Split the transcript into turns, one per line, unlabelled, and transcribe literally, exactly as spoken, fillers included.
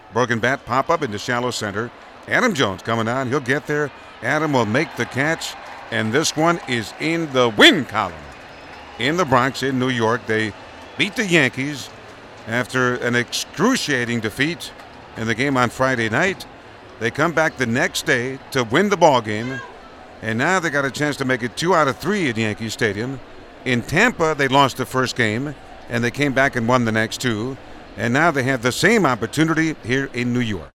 Broken bat pop up into shallow center. Adam Jones coming on. He'll get there. Adam will make the catch. And this one is in the win column. In the Bronx, in New York, they beat the Yankees after an excruciating defeat in the game on Friday night. They come back the next day to win the ball game. And now they got a chance to make it two out of three at Yankee Stadium. In Tampa, they lost the first game, and they came back and won the next two. And now they have the same opportunity here in New York.